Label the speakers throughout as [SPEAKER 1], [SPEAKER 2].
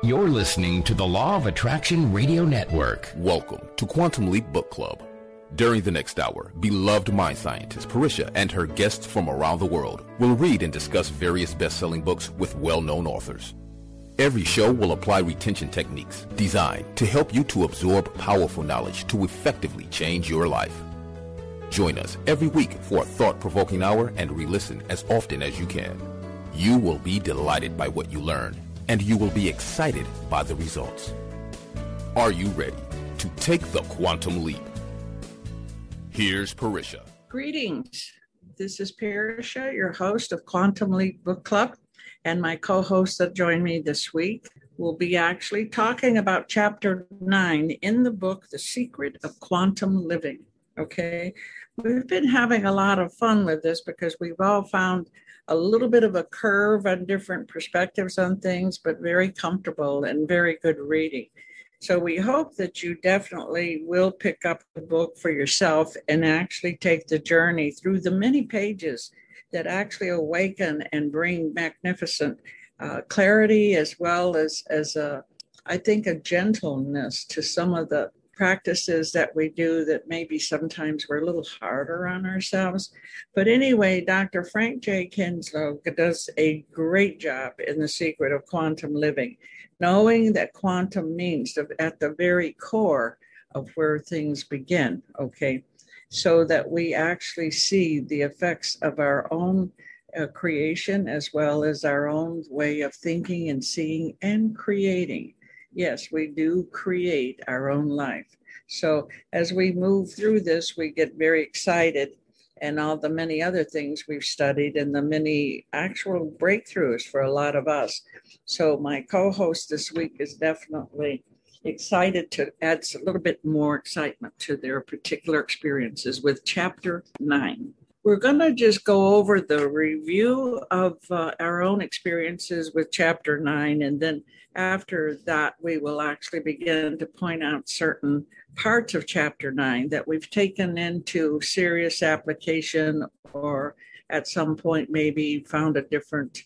[SPEAKER 1] You're listening to the Law of Attraction Radio Network.
[SPEAKER 2] Welcome to Quantum Leap Book Club. During the next hour, beloved mind scientist Parisha and her guests from around the world will read and discuss various best-selling books with well-known authors. Every show will apply retention techniques designed to help you to absorb powerful knowledge to effectively change your life. Join us every week for a thought-provoking hour and re-listen as often as you can. You will be delighted by what you learn, and you will be excited by the results. Are you ready to take the quantum leap? Here's Parisha.
[SPEAKER 3] Greetings. This is Parisha, your host of Quantum Leap Book Club, and my co-host that joined me this week will be actually talking about Chapter 9 in the book, The Secret of Quantum Living. Okay, we've been having a lot of fun with this because we've all found a little bit of a curve on different perspectives on things, but very comfortable and very good reading. So we hope that you definitely will pick up the book for yourself and actually take the journey through the many pages that actually awaken and bring magnificent clarity, as well as I think, a gentleness to some of the practices that we do that maybe sometimes we're a little harder on ourselves. But anyway, Dr. Frank J. Kinslow does a great job in The Secret of Quantum Living, knowing that quantum means at the very core of where things begin, okay? So that we actually see the effects of our own creation, as well as our own way of thinking and seeing and creating. Yes, we do create our own life. So as we move through this, we get very excited, and all the many other things we've studied and the many actual breakthroughs for a lot of us. So my co-host this week is definitely excited to add a little bit more excitement to their particular experiences with Chapter 9. We're going to just go over the review of our own experiences with Chapter 9, and then after that, we will actually begin to point out certain parts of Chapter 9 that we've taken into serious application, or at some point maybe found a different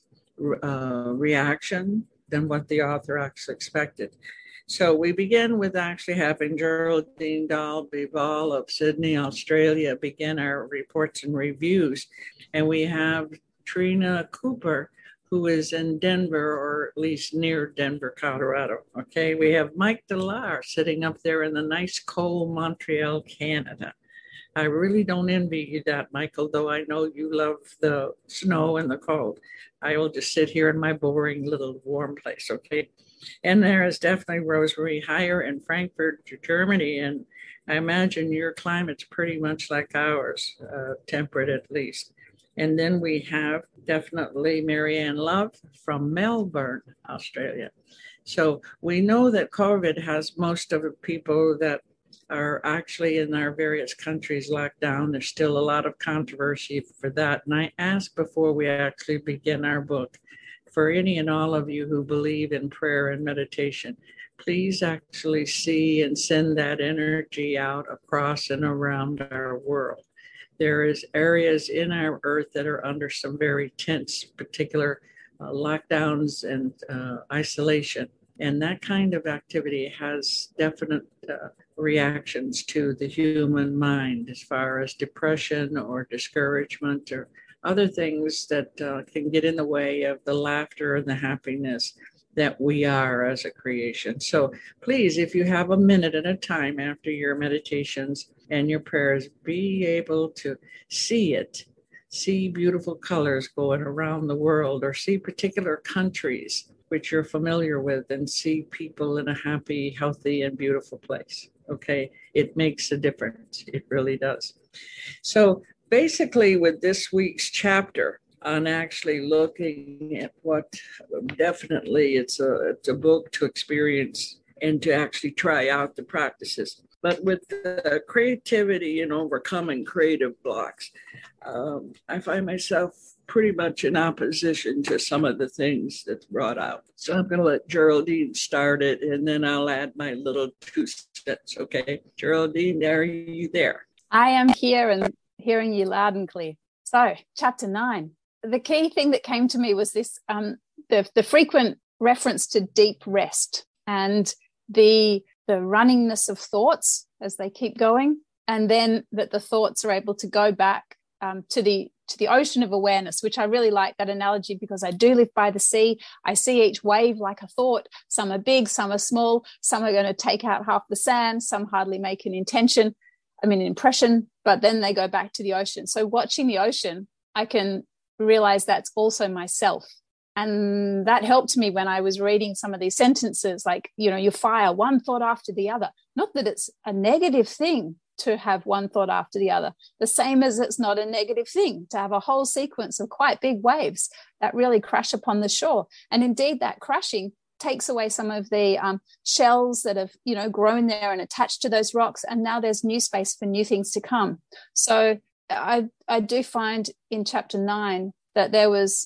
[SPEAKER 3] reaction than what the author actually expected. So we begin with actually having Geraldine Dahl-Bivol of Sydney, Australia, begin our reports and reviews. And we have Trina Cooper, who is in Denver, or at least near Denver, Colorado. Okay, we have Mike Delar sitting up there in the nice cold Montreal, Canada. I really don't envy you that, Michael, though I know you love the snow and the cold. I will just sit here in my boring little warm place, okay? And there is definitely Rosemary Heyer in Frankfurt, Germany, and I imagine your climate's pretty much like ours, temperate at least. And then we have definitely Marianne Love from Melbourne, Australia. So we know that COVID has most of the people that are actually in our various countries locked down. There's still a lot of controversy for that. And I ask before we actually begin our book, for any and all of you who believe in prayer and meditation, please actually see and send that energy out across and around our world. There is areas in our earth that are under some very tense, particular lockdowns and isolation. And that kind of activity has definite reactions to the human mind as far as depression or discouragement or other things that can get in the way of the laughter and the happiness that we are as a creation. So please, if you have a minute at a time after your meditations and your prayers, be able to see it, see beautiful colors going around the world, or see particular countries which you're familiar with, and see people in a happy, healthy, and beautiful place. Okay, it makes a difference. It really does. So basically, with this week's chapter, on actually looking at what definitely it's a book to experience and to actually try out the practices. But with the creativity and overcoming creative blocks, I find myself pretty much in opposition to some of the things that's brought out. So I'm going to let Geraldine start it, and then I'll add my little 2 cents, okay? Geraldine, are you there?
[SPEAKER 4] I am here and hearing you loud and clear. So, chapter 9. The key thing that came to me was this, the frequent reference to deep rest and the runningness of thoughts as they keep going, and then that the thoughts are able to go back to the ocean of awareness, which I really like that analogy because I do live by the sea. I see each wave like a thought. Some are big, some are small, some are going to take out half the sand, some hardly make an impression, but then they go back to the ocean. So watching the ocean, I can realize that's also myself. And that helped me when I was reading some of these sentences, like, you fire one thought after the other. Not that it's a negative thing to have one thought after the other, the same as it's not a negative thing to have a whole sequence of quite big waves that really crash upon the shore. And indeed, that crashing takes away some of the shells that have, grown there and attached to those rocks. And now there's new space for new things to come. So I do find in chapter 9 that there was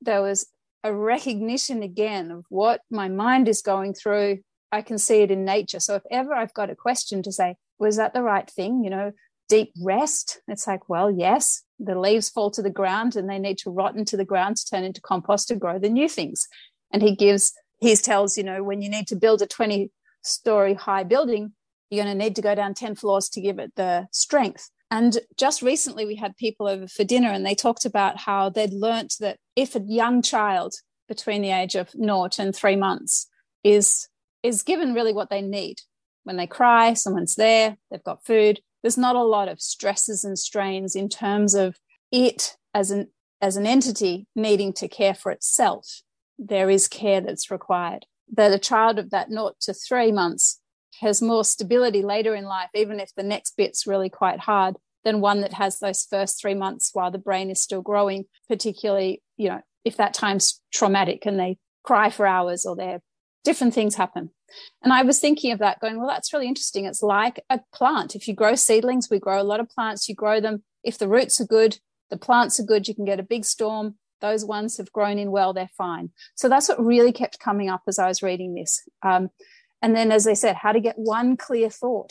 [SPEAKER 4] a recognition again of what my mind is going through. I can see it in nature. So if ever I've got a question to say, was that the right thing? Deep rest. It's like, well, yes, the leaves fall to the ground and they need to rot into the ground to turn into compost to grow the new things. And he tells, when you need to build a 20-story high building, you're going to need to go down 10 floors to give it the strength. And just recently we had people over for dinner and they talked about how they'd learnt that if a young child between the age of 0 and 3 months is given really what they need, when they cry, someone's there, they've got food, there's not a lot of stresses and strains in terms of it as an entity needing to care for itself. There is care that's required. That a child of that 0 to 3 months has more stability later in life, even if the next bit's really quite hard, than one that has those first 3 months while the brain is still growing, particularly, if that time's traumatic and they cry for hours or different things happen. And I was thinking of that going, well, that's really interesting. It's like a plant. If you grow seedlings, we grow a lot of plants, you grow them. If the roots are good, the plants are good, you can get a big storm. Those ones have grown in well, they're fine. So that's what really kept coming up as I was reading this. And then, as I said, how to get one clear thought.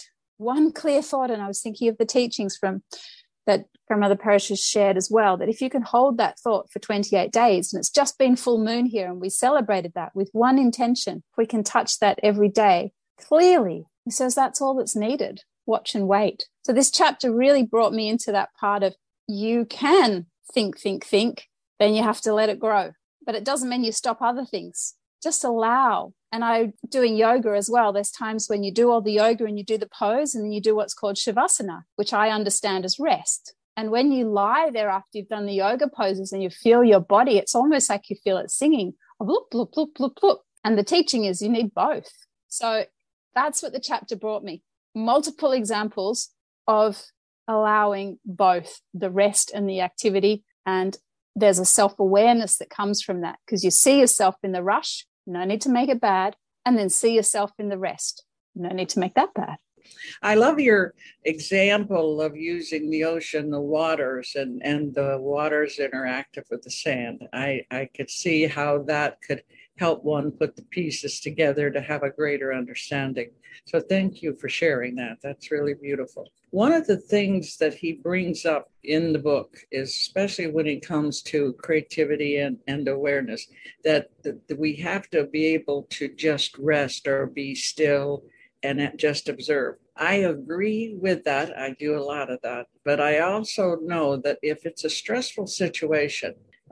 [SPEAKER 4] And I was thinking of the teachings that Grandmother Parish has shared as well, that if you can hold that thought for 28 days, and it's just been full moon here, and we celebrated that with one intention, if we can touch that every day clearly, he says that's all that's needed. Watch and wait. So this chapter really brought me into that part of you can think, then you have to let it grow. But it doesn't mean you stop other things. Just allow. And I'm doing yoga as well. There's times when you do all the yoga and you do the pose and then you do what's called Shavasana, which I understand as rest. And when you lie there after you've done the yoga poses and you feel your body, it's almost like you feel it singing. Bloop, bloop, bloop, bloop, bloop. And the teaching is you need both. So that's what the chapter brought me. Multiple examples of allowing both the rest and the activity. And there's a self-awareness that comes from that because you see yourself in the rush, no need to make it bad, and then see yourself in the rest, no need to make that bad.
[SPEAKER 3] I love your example of using the ocean, the waters, and the waters interactive with the sand. I could see how that could help one put the pieces together to have a greater understanding. So thank you for sharing that. That's really beautiful. One of the things that he brings up in the book is, especially when it comes to creativity and awareness, that we have to be able to just rest or be still and just observe. I agree with that. I do a lot of that. But I also know that if it's a stressful situation,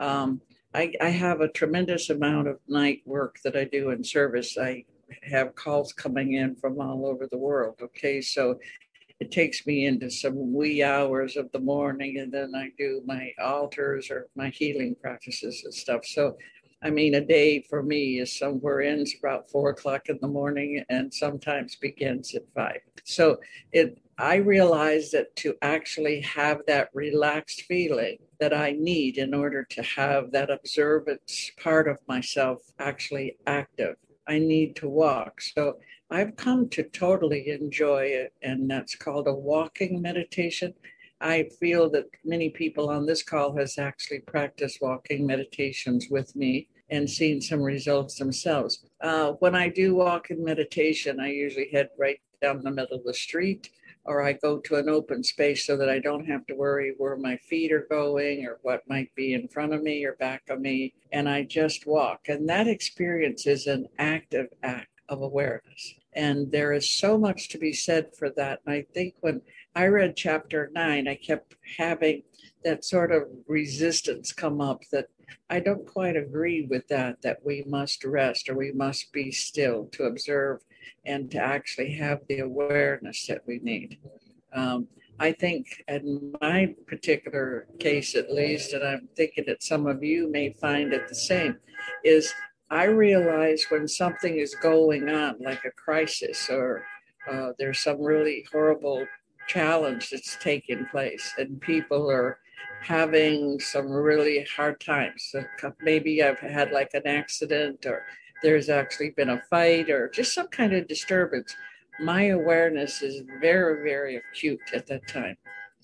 [SPEAKER 3] I have a tremendous amount of night work that I do in service. I have calls coming in from all over the world. Okay, so it takes me into some wee hours of the morning, and then I do my altars or my healing practices and stuff. So, I mean, a day for me is somewhere ends about 4 o'clock in the morning and sometimes begins at 5. So I realize that to actually have that relaxed feeling that I need in order to have that observance part of myself actually active, I need to walk. So I've come to totally enjoy it, and that's called a walking meditation. I feel that many people on this call has actually practiced walking meditations with me and seen some results themselves. When I do walk in meditation, I usually head right down the middle of the street, or I go to an open space so that I don't have to worry where my feet are going or what might be in front of me or back of me. And I just walk. And that experience is an active act of awareness. And there is so much to be said for that. And I think when I read chapter 9, I kept having that sort of resistance come up that I don't quite agree with that we must rest or we must be still to observe and to actually have the awareness that we need. I think in my particular case, at least, and I'm thinking that some of you may find it the same, is I realize when something is going on, like a crisis or there's some really horrible challenge that's taking place and people are having some really hard times. Maybe I've had like an accident or there's actually been a fight or just some kind of disturbance. My awareness is very, very acute at that time.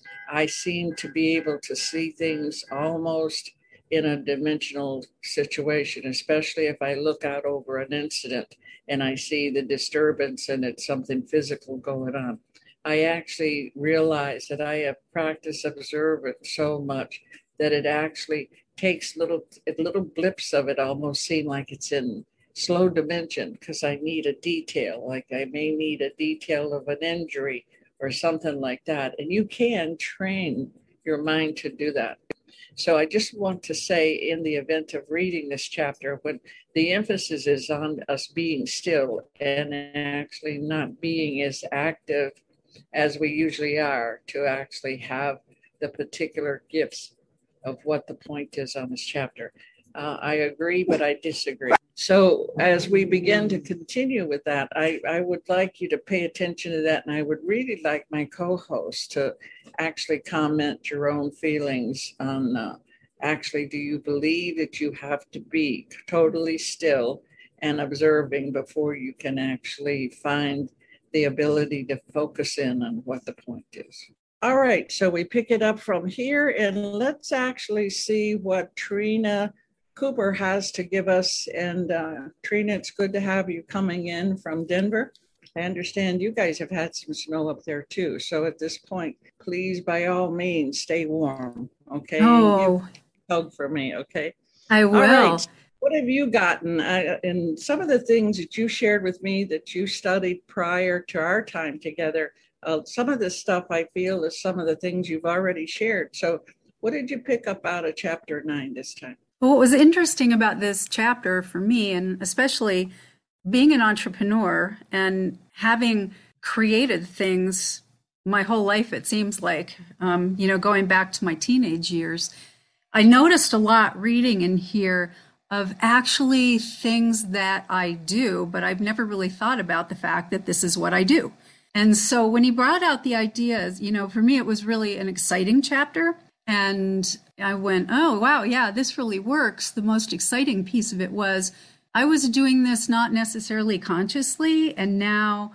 [SPEAKER 3] I seem to be able to see things almost in a dimensional situation, especially if I look out over an incident and I see the disturbance and it's something physical going on. I actually realize that I have practiced observance so much that it actually takes little blips of it almost seem like it's in slow dimension because I need a detail, like I may need a detail of an injury or something like that. And you can train your mind to do that. So I just want to say in the event of reading this chapter, when the emphasis is on us being still and actually not being as active as we usually are to actually have the particular gifts of what the point is on this chapter. I agree, but I disagree. So as we begin to continue with that, I would like you to pay attention to that. And I would really like my co-host to actually comment your own feelings on actually, do you believe that you have to be totally still and observing before you can actually find the ability to focus in on what the point is? All right, so we pick it up from here and let's actually see what Trina Cooper has to give us. And Trina, it's good to have you coming in from Denver. I understand you guys have had some snow up there too. So at this point, please, by all means, stay warm, okay?
[SPEAKER 5] Oh,
[SPEAKER 3] give a hug for me, okay?
[SPEAKER 5] I will.
[SPEAKER 3] All right. What have you gotten? And some of the things that you shared with me that you studied prior to our time together, some of this stuff I feel is some of the things you've already shared. So what did you pick up out of chapter 9 this time?
[SPEAKER 5] Well, what was interesting about this chapter for me, and especially being an entrepreneur and having created things my whole life, it seems like, going back to my teenage years, I noticed a lot reading in here of actually things that I do, but I've never really thought about the fact that this is what I do. And so when he brought out the ideas, for me, it was really an exciting chapter. And I went, oh, wow, yeah, this really works. The most exciting piece of it was I was doing this not necessarily consciously. And now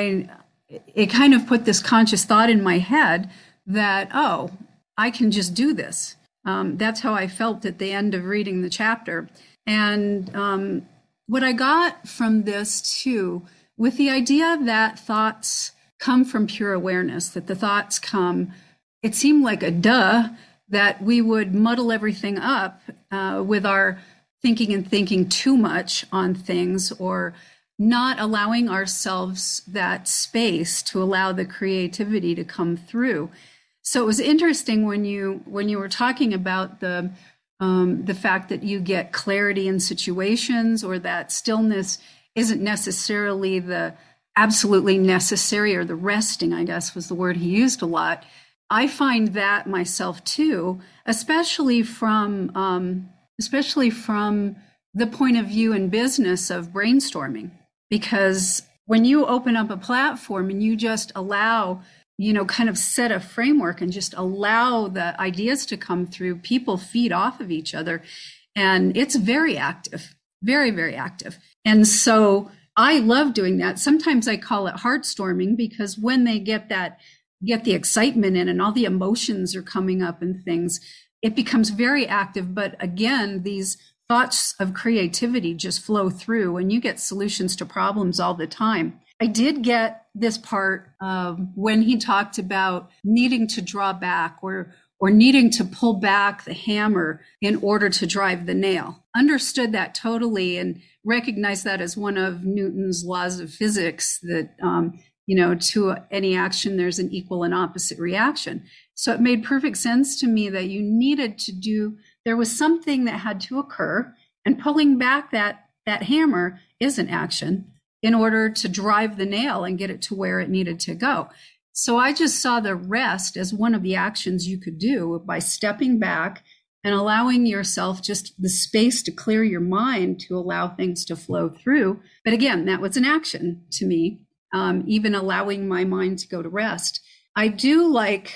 [SPEAKER 5] it kind of put this conscious thought in my head that, oh, I can just do this. That's how I felt at the end of reading the chapter. And what I got from this too, with the idea that thoughts come from pure awareness, that the thoughts come, it seemed like a duh that we would muddle everything up with our thinking too much on things or not allowing ourselves that space to allow the creativity to come through. So it was interesting when you were talking about the fact that you get clarity in situations or that stillness isn't necessarily the absolutely necessary, or the resting, I guess was the word he used a lot. I find that myself too, especially from the point of view in business of brainstorming, because when you open up a platform and you just allow, kind of set a framework and just allow the ideas to come through, people feed off of each other, and it's very active, very, very active. And so I love doing that. Sometimes I call it heartstorming, because when they get the excitement in and all the emotions are coming up and things, it becomes very active. But again, these thoughts of creativity just flow through and you get solutions to problems all the time. I did get this part when he talked about needing to draw back or needing to pull back the hammer in order to drive the nail. Understood that totally and recognized that as one of Newton's laws of physics that, to any action, there's an equal and opposite reaction. So it made perfect sense to me that you needed to there was something that had to occur, and pulling back that hammer is an action in order to drive the nail and get it to where it needed to go. So I just saw the rest as one of the actions you could do by stepping back and allowing yourself just the space to clear your mind to allow things to flow through. But again, that was an action to me, even allowing my mind to go to rest. I do like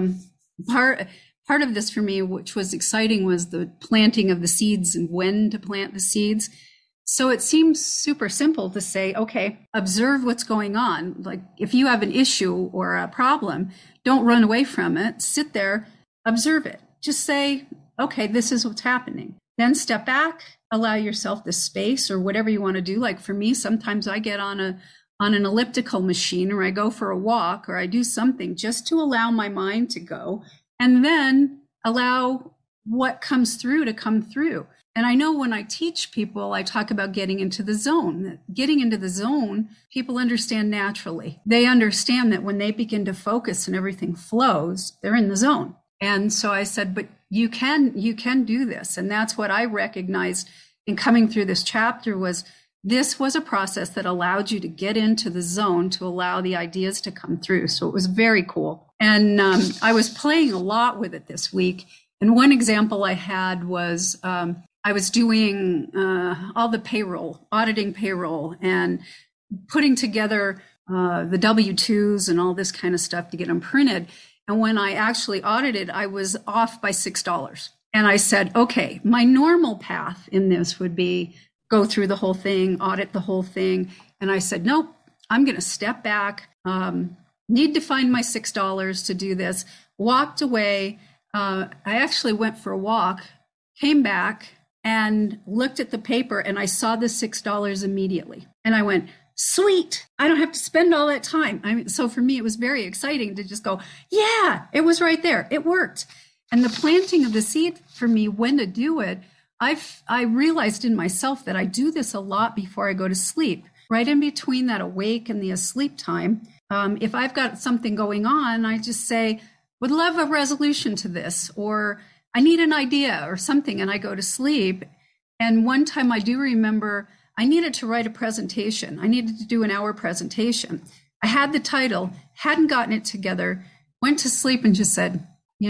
[SPEAKER 5] part of this for me, which was exciting, was the planting of the seeds and when to plant the seeds. So it seems super simple to say, okay, observe what's going on. Like if you have an issue or a problem, don't run away from it. Sit there, observe it. Just say, okay, this is what's happening. Then step back, allow yourself the space or whatever you want to do. Like for me, sometimes I get on an elliptical machine or I go for a walk or I do something just to allow my mind to go and then allow what comes through to come through. And I know when I teach people, I talk about getting into the zone. Getting into the zone, people understand naturally. They understand that when they begin to focus and everything flows, they're in the zone. And so I said, but you can do this. And that's what I recognized in coming through this chapter was this was a process that allowed you to get into the zone to allow the ideas to come through. So it was very cool. And I was playing a lot with it this week. And one example I had was I was doing all the payroll, auditing payroll and putting together the W-2s and all this kind of stuff to get them printed. And when I actually audited, I was off by $6. And I said, okay, my normal path in this would be go through the whole thing, audit the whole thing. And I said, nope, I'm going to step back, need to find my $6 to do this. Walked away. I actually went for a walk, came back and looked at the paper and I saw the $6 immediately. And I went, sweet, I don't have to spend all that time. So for me, it was very exciting to just go, yeah, it was right there. It worked. And the planting of the seed for me, when to do it, I realized in myself that I do this a lot before I go to sleep, right in between that awake and the asleep time. If I've got something going on, I just say, would love a resolution to this, or I need an idea or something, and I go to sleep. And one time I do remember I needed to write a presentation. I needed to do an hour presentation. I had the title, hadn't gotten it together, went to sleep and just said,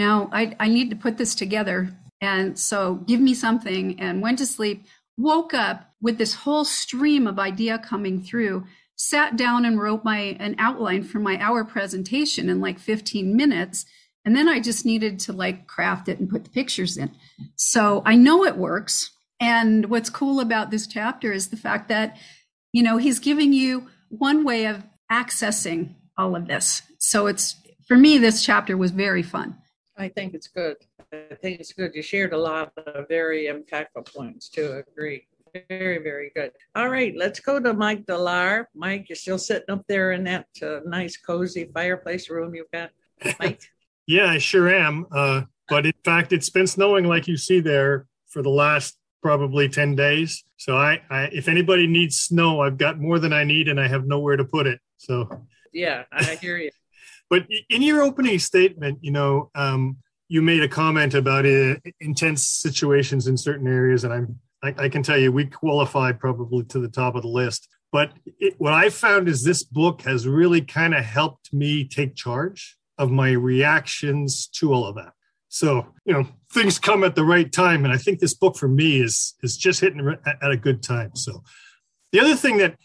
[SPEAKER 5] I need to put this together. And so give me something, and went to sleep, woke up with this whole stream of idea coming through, sat down and wrote an outline for my hour presentation in like 15 minutes. And then I just needed to craft it and put the pictures in. So I know it works. And what's cool about this chapter is the fact that, he's giving you one way of accessing all of this. So for me, this chapter was very fun.
[SPEAKER 3] I think it's good. You shared a lot of very impactful points too. Agree. Very, very good. All right, let's go to Mike Delar. Mike, you're still sitting up there in that nice, cozy fireplace room you've got, Mike?
[SPEAKER 6] Yeah, I sure am. But in fact, it's been snowing like you see there for the last probably 10 days. So I if anybody needs snow, I've got more than I need and I have nowhere to put it. So yeah, I hear you. But in your opening statement, you made a comment about intense situations in certain areas, and I can tell you we qualify probably to the top of the list. But what I found is this book has really kind of helped me take charge of my reactions to all of that. So, things come at the right time. And I think this book for me is just hitting at a good time. So the other thing that,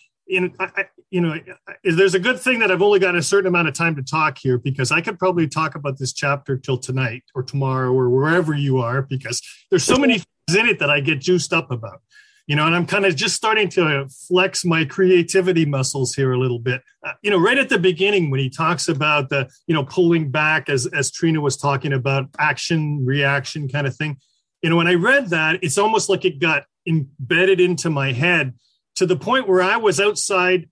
[SPEAKER 6] there's a good thing that I've only got a certain amount of time to talk here, because I could probably talk about this chapter till tonight or tomorrow or wherever you are, because there's so many things in it that I get juiced up about. And I'm kind of just starting to flex my creativity muscles here a little bit. Right at the beginning, when he talks about the, pulling back, as Trina was talking about, action, reaction kind of thing. When I read that, it's almost like it got embedded into my head to the point where I was outside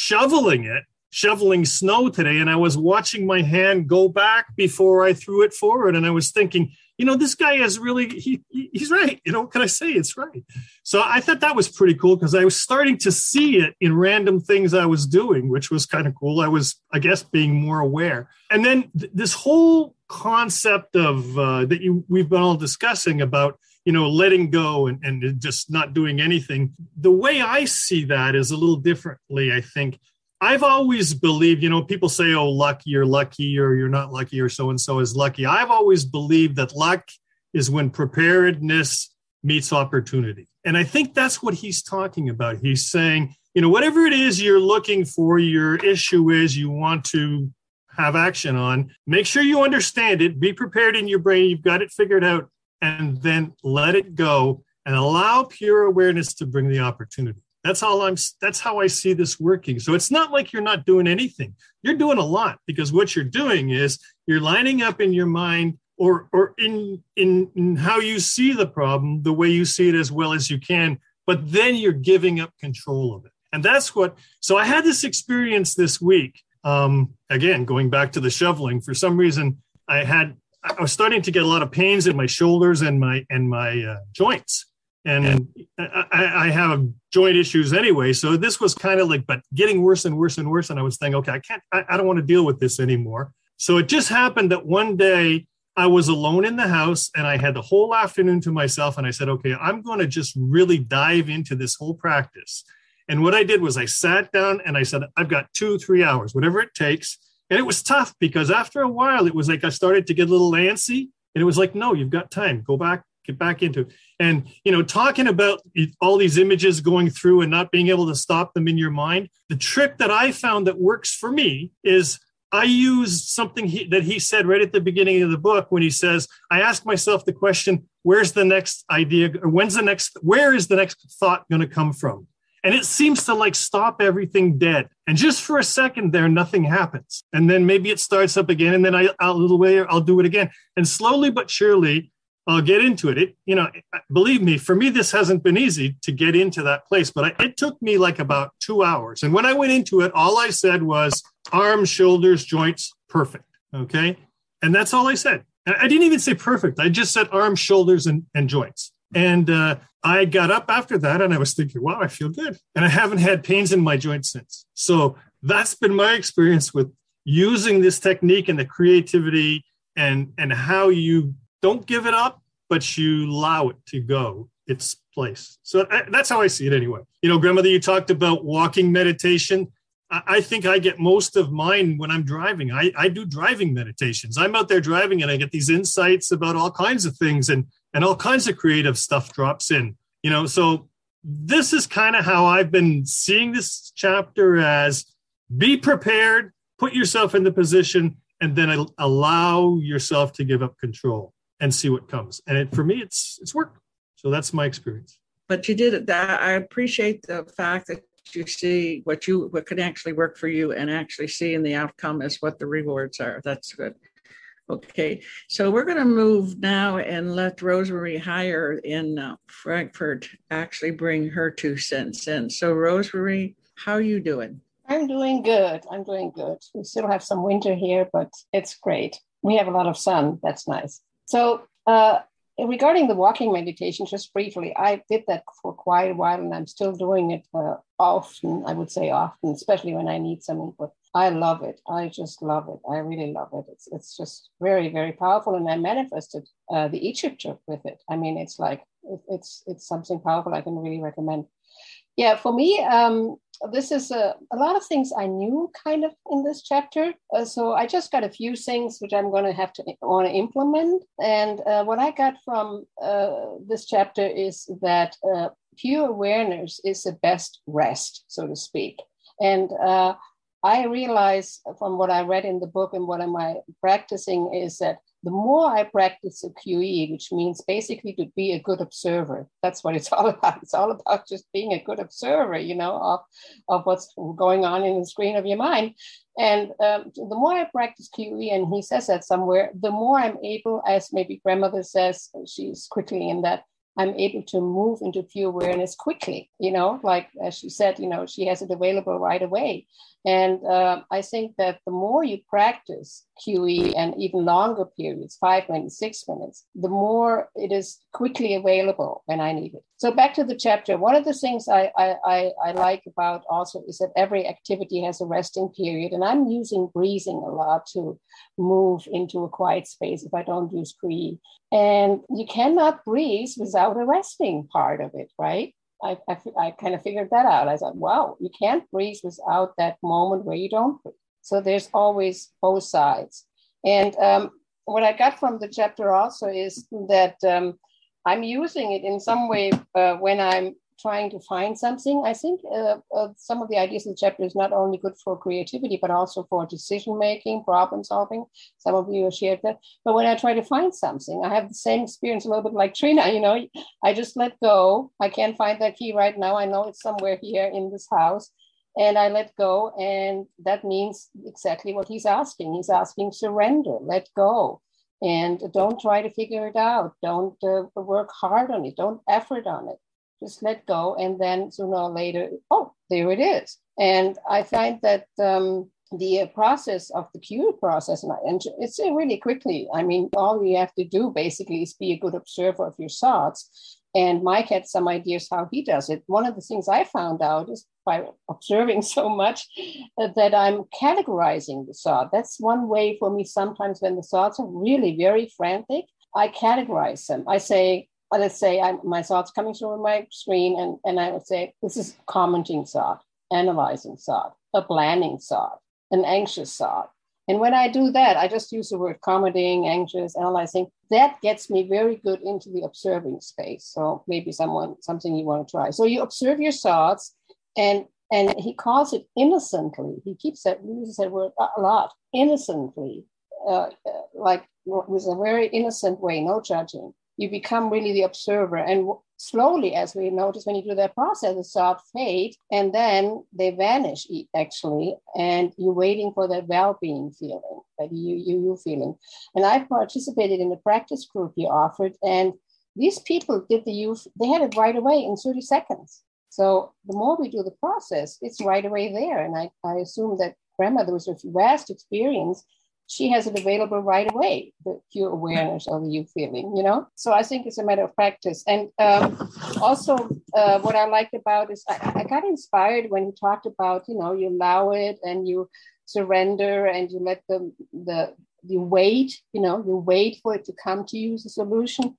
[SPEAKER 6] shoveling snow today, and I was watching my hand go back before I threw it forward. And I was thinking, this guy is really, he's right. What can I say? It's right. So I thought that was pretty cool because I was starting to see it in random things I was doing, which was kind of cool. I was, I guess, being more aware. And then this whole concept of we've been all discussing about, letting go and just not doing anything. The way I see that is a little differently, I think. I've always believed, people say, oh, lucky, or you're not lucky, or so-and-so is lucky. I've always believed that luck is when preparedness meets opportunity. And I think that's what he's talking about. He's saying, whatever it is you're looking for, your issue is you want to have action on, make sure you understand it, be prepared in your brain, you've got it figured out, and then let it go and allow pure awareness to bring the opportunity. That's how I see this working. So it's not like you're not doing anything. You're doing a lot, because what you're doing is you're lining up in your mind or in how you see the problem, the way you see it as well as you can, but then you're giving up control of it. And so I had this experience this week. Again, going back to the shoveling, for some reason, I was starting to get a lot of pains in my shoulders and my joints. And I have joint issues anyway. So this was kind of but getting worse and worse and worse. And I was thinking, okay, I don't want to deal with this anymore. So it just happened that one day I was alone in the house and I had the whole afternoon to myself. And I said, okay, I'm going to just really dive into this whole practice. And what I did was I sat down and I said, I've got 2-3 hours, whatever it takes. And it was tough because after a while, it was like I started to get a little antsy. And it was like, no, you've got time. Go back. Get back into it. And, talking about all these images going through and not being able to stop them in your mind, the trick that I found that works for me is I use something that he said right at the beginning of the book when he says, I ask myself the question, where's the next idea? Or where is the next thought going to come from? And it seems to stop everything dead. And just for a second there, nothing happens. And then maybe it starts up again. And then a little later, I'll do it again. And slowly but surely, I'll get into it. Believe me, for me, this hasn't been easy to get into that place, but it took me about 2 hours. And when I went into it, all I said was arms, shoulders, joints, perfect. Okay. And that's all I said. I didn't even say perfect. I just said arms, shoulders, and joints. And I got up after that and I was thinking, wow, I feel good. And I haven't had pains in my joints since. So that's been my experience with using this technique and the creativity and how you don't give it up, but you allow it to go its place. So that's how I see it anyway. Grandmother, you talked about walking meditation. I think I get most of mine when I'm driving. I do driving meditations. I'm out there driving and I get these insights about all kinds of things and all kinds of creative stuff drops in. So this is kind of how I've been seeing this chapter as be prepared, put yourself in the position, and then allow yourself to give up control and see what comes. And for me, it's work. So that's my experience.
[SPEAKER 3] But you did it. That I appreciate the fact that you see what can actually work for you and actually see in the outcome as what the rewards are. That's good. Okay, so we're going to move now and let Rosemary Heyer in Frankfurt actually bring her 2 cents in. So Rosemary, how are you doing?
[SPEAKER 7] I'm doing good. We still have some winter here, but it's great. We have a lot of sun. That's nice. So regarding the walking meditation, just briefly, I did that for quite a while and I'm still doing it often, I would say often, especially when I need some input. I love it. I just love it. I really love it. It's just very, very powerful. And I manifested the Egypt trip with it. I mean, it's something powerful I can really recommend. Yeah, for me, this is a lot of things I knew kind of in this chapter. So I just got a few things which I'm going to want to implement. And what I got from this chapter is that pure awareness is the best rest, so to speak. And I realize from what I read in the book and what am I practicing is that the more I practice the QE, which means basically to be a good observer, that's what it's all about. It's all about just being a good observer, of what's going on in the screen of your mind. And the more I practice QE, and he says that somewhere, the more I'm able, as maybe grandmother says, she's quickly in that, I'm able to move into pure awareness quickly, like as she said, she has it available right away. And I think that the more you practice QE and even longer periods, 5 minutes, 6 minutes, the more it is quickly available when I need it. So back to the chapter. One of the things I like about also is that every activity has a resting period. And I'm using breathing a lot to move into a quiet space if I don't use QE. And you cannot breathe without a resting part of it, right? I kind of figured that out. I thought, wow, you can't breathe without that moment where you don't breathe. So there's always both sides. And what I got from the chapter also is that I'm using it in some way when I'm trying to find something. I think some of the ideas in the chapter is not only good for creativity, but also for decision making, problem solving. Some of you have shared that. But when I try to find something, I have the same experience, a little bit like Trina, I just let go. I can't find that key right now. I know it's somewhere here in this house. And I let go. And that means exactly what he's asking. He's asking surrender, let go. And don't try to figure it out. Don't work hard on it. Don't effort on it. Just let go, and then sooner or later, oh, there it is. And I find that the process of the cure process, and it's really quickly. I mean, all you have to do basically is be a good observer of your thoughts. And Mike had some ideas how he does it. One of the things I found out is by observing so much that I'm categorizing the thought. That's one way for me sometimes when the thoughts are really very frantic, I categorize them. I say, let's say my thoughts coming through my screen, and I would say, this is commenting thought, analyzing thought, a planning thought, an anxious thought. And when I do that, I just use the word commenting, anxious, analyzing. That gets me very good into the observing space. So maybe something you want to try. So you observe your thoughts, and he calls it innocently. He uses that word a lot, innocently, like with a very innocent way, no judging. You become really the observer. And slowly, as we notice when you do that process, the thought fade and then they vanish actually. And you're waiting for that well-being feeling, that you feeling. And I participated in the practice group he offered. And these people they had it right away in 30 seconds. So the more we do the process, it's right away there. And I assume that grandmother was a vast experience. She has it available right away, the pure awareness of the you feeling, So I think it's a matter of practice. And also what I liked about is I got inspired when he talked about, you allow it and you surrender and you let you wait, you wait for it to come to you as a solution.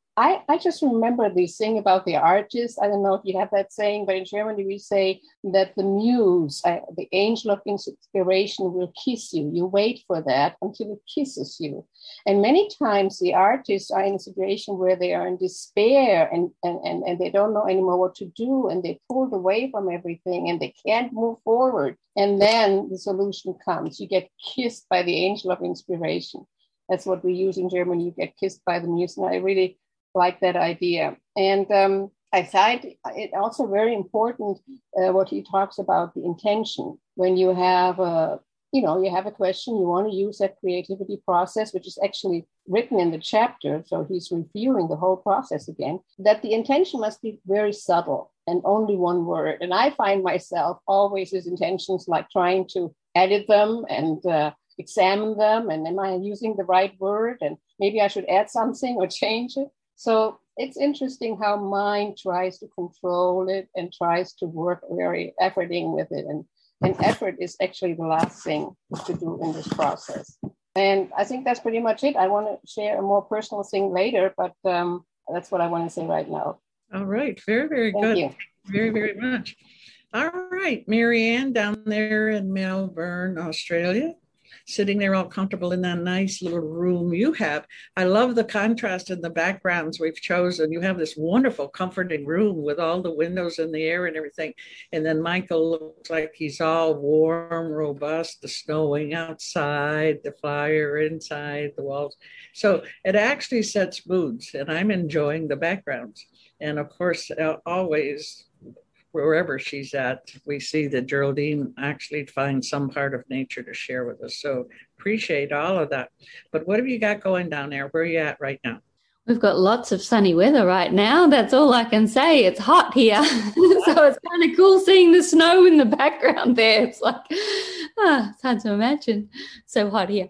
[SPEAKER 7] I just remember this thing about the artist. I don't know if you have that saying, but in Germany we say that the muse, the angel of inspiration will kiss you. You wait for that until it kisses you. And many times the artists are in a situation where they are in despair and they don't know anymore what to do, and they pulled away from everything and they can't move forward. And then the solution comes. You get kissed by the angel of inspiration. That's what we use in Germany. You get kissed by the muse. And I really like that idea. And I find it also very important what he talks about, the intention. When you have a question, you want to use that creativity process, which is actually written in the chapter. So he's reviewing the whole process again, that the intention must be very subtle and only one word. And I find myself always with intentions like trying to edit them and examine them. And am I using the right word? And maybe I should add something or change it. So it's interesting how mind tries to control it and tries to work very efforting with it. And effort is actually the last thing to do in this process. And I think that's pretty much it. I want to share a more personal thing later, but that's what I want to say right now.
[SPEAKER 3] All right. Very, very good.
[SPEAKER 7] Thank you.
[SPEAKER 3] Very, very much. All right. Marianne down there in Melbourne, Australia. Sitting there all comfortable in that nice little room you have. I love the contrast in the backgrounds we've chosen. You have this wonderful, comforting room with all the windows and the air and everything. And then Michael looks like he's all warm, robust, the snowing outside, the fire inside, the walls. So it actually sets moods, and I'm enjoying the backgrounds. And of course, always, wherever she's at, we see that Geraldine actually finds some part of nature to share with us. So appreciate all of that. But what have you got going down there? Where are you at right now?
[SPEAKER 8] We've got lots of sunny weather right now. That's all I can say. It's hot here. So it's kind of cool seeing the snow in the background there. It's like, it's hard to imagine. So hot here.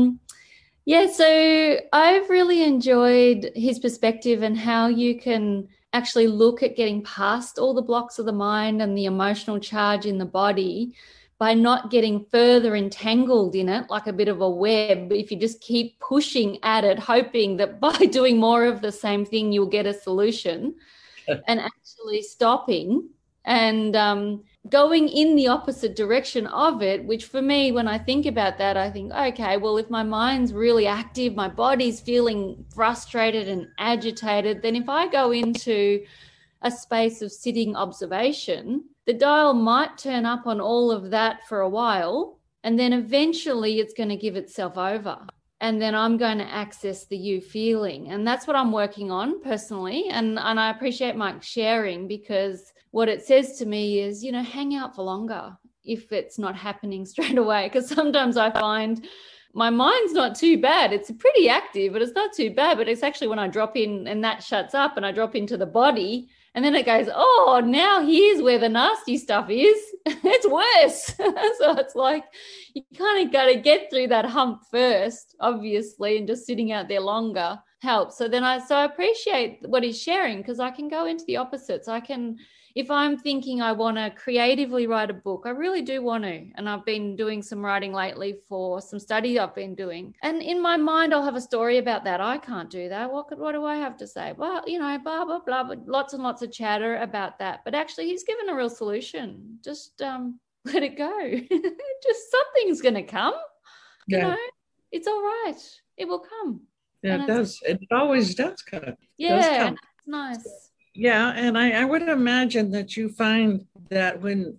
[SPEAKER 8] Yeah, so I've really enjoyed his perspective and how you can actually look at getting past all the blocks of the mind and the emotional charge in the body by not getting further entangled in it like a bit of a web. If you just keep pushing at it, hoping that by doing more of the same thing, you'll get a solution, and actually stopping and going in the opposite direction of it, which for me, when I think about that, I think, okay, well, if my mind's really active, my body's feeling frustrated and agitated, then if I go into a space of sitting observation, the dial might turn up on all of that for a while, and then eventually it's going to give itself over. And then I'm going to access the you feeling. And that's what I'm working on personally. And I appreciate Mike sharing, because what it says to me is, hang out for longer if it's not happening straight away. Because sometimes I find my mind's not too bad. It's pretty active, but it's not too bad. But it's actually when I drop in and that shuts up and I drop into the body, and then it goes, oh, now here's where the nasty stuff is. It's worse. So it's like you kind of got to get through that hump first, obviously, and just sitting out there longer helps. So I appreciate what he's sharing, because I can go into the opposites. I can, if I'm thinking I want to creatively write a book, I really do want to. And I've been doing some writing lately for some study I've been doing. And in my mind, I'll have a story about that. I can't do that. What do I have to say? Well, blah, blah, blah, but lots and lots of chatter about that. But actually, he's given a real solution. Just let it go. Just something's going to come.
[SPEAKER 3] Yeah.
[SPEAKER 8] It's all right. It will come.
[SPEAKER 3] Yeah, it does. It always does come.
[SPEAKER 8] Yeah, it's nice.
[SPEAKER 3] Yeah, and I would imagine that you find that when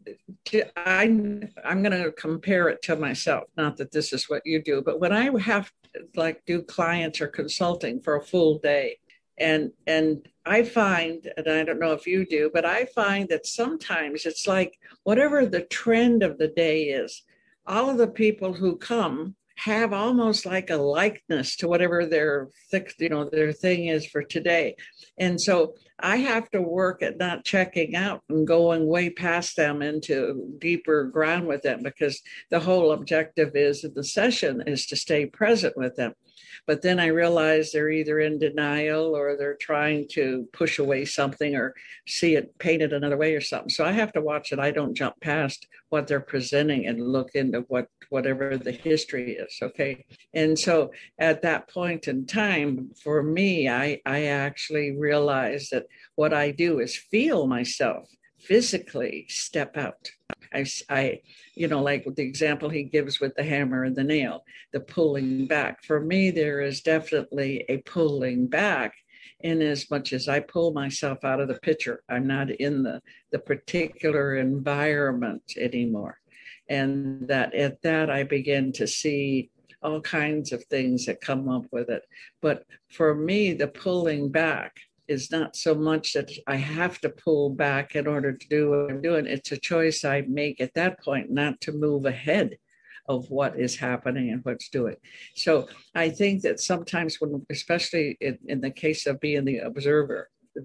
[SPEAKER 3] I'm going to compare it to myself, not that this is what you do, but when I have to do clients or consulting for a full day, and I find, and I don't know if you do, but I find that sometimes it's like whatever the trend of the day is, all of the people who come have almost like a likeness to whatever their thing is for today. And so I have to work at not checking out and going way past them into deeper ground with them, because the whole objective is of the session is to stay present with them. But then I realize they're either in denial or they're trying to push away something or see it painted another way or something. So I have to watch that I don't jump past what they're presenting and look into whatever the history is. Okay. And so at that point in time, for me, I actually realize that what I do is feel myself physically step out. I like the example he gives with the hammer and the nail, the pulling back. For me, there is definitely a pulling back in as much as I pull myself out of the picture. I'm not in the particular environment anymore. And that at that, I begin to see all kinds of things that come up with it. But for me, the pulling back is not so much that I have to pull back in order to do what I'm doing. It's a choice I make at that point, not to move ahead of what is happening and what's doing. So I think that sometimes when, especially in the case of being the observer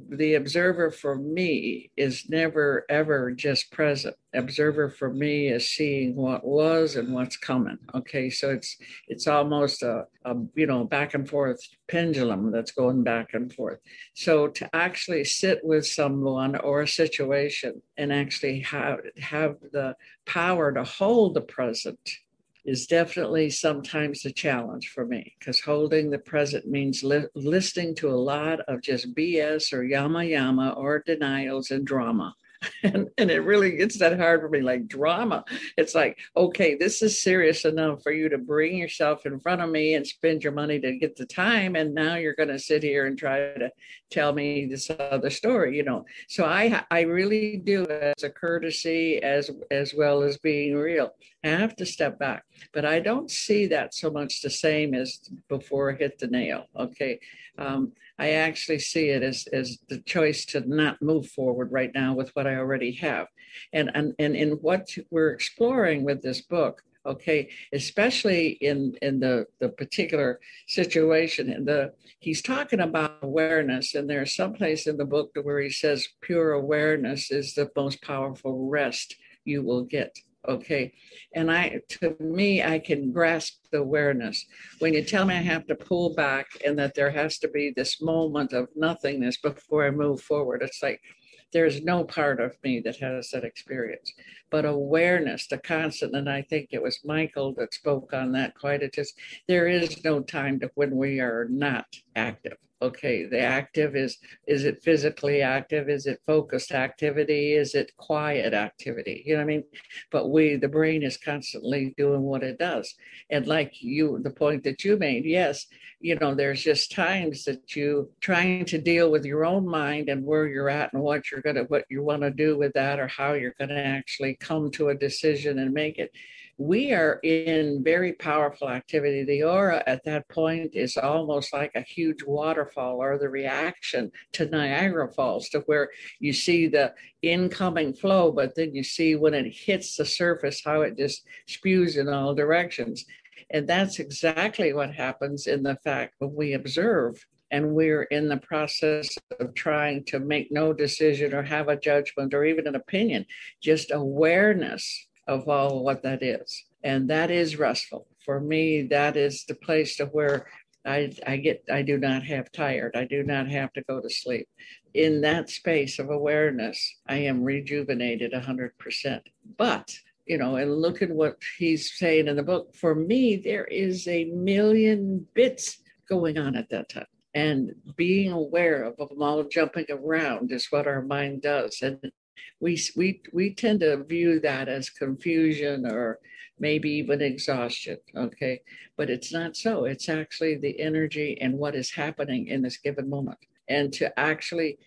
[SPEAKER 3] for me is never, ever just present. Observer for me is seeing what was and what's coming. Okay, so it's almost a back and forth pendulum that's going back and forth. So to actually sit with someone or a situation and actually have the power to hold the present is definitely sometimes a challenge for me, because holding the present means listening to a lot of just BS or yama or denials and drama. And it really gets that hard for me, like drama. It's like, okay, this is serious enough for you to bring yourself in front of me and spend your money to get the time. And now you're going to sit here and try to tell me this other story, So I really do, as a courtesy, as well as being real, I have to step back. But I don't see that so much the same as before I hit the nail. Okay. I actually see it as the choice to not move forward right now with what I already have. And in what we're exploring with this book Okay, especially in the particular situation. And he's talking about awareness, and there's some place in the book where he says pure awareness is the most powerful rest you will get. Okay, and to me, I can grasp the awareness. When you tell me I have to pull back and that there has to be this moment of nothingness before I move forward, it's like there's no part of me that has that experience. But awareness, the constant, and I think it was Michael that spoke on that quite a bit. There is no time when we are not active. Okay, the active is it physically active? Is it focused activity? Is it quiet activity? You know what I mean? But the brain is constantly doing what it does. And like the point that you made, yes, there's just times that you trying to deal with your own mind and where you're at and what you want to do with that, or how you're going to actually come to a decision and make it. We are in very powerful activity. The aura at that point is almost like a huge waterfall, or the reaction to Niagara Falls, to where you see the incoming flow, but then you see when it hits the surface, how it just spews in all directions. And that's exactly what happens in the fact when we observe and we're in the process of trying to make no decision or have a judgment or even an opinion, just awareness of all what that is. And that is restful. For me, that is the place to where I do not have tired. I do not have to go to sleep. In that space of awareness, I am rejuvenated 100%. But, and look at what he's saying in the book. For me, there is a million bits going on at that time. And being aware of them all jumping around is what our mind does. And we tend to view that as confusion or maybe even exhaustion, okay? But it's not so. It's actually the energy and what is happening in this given moment. And to actually,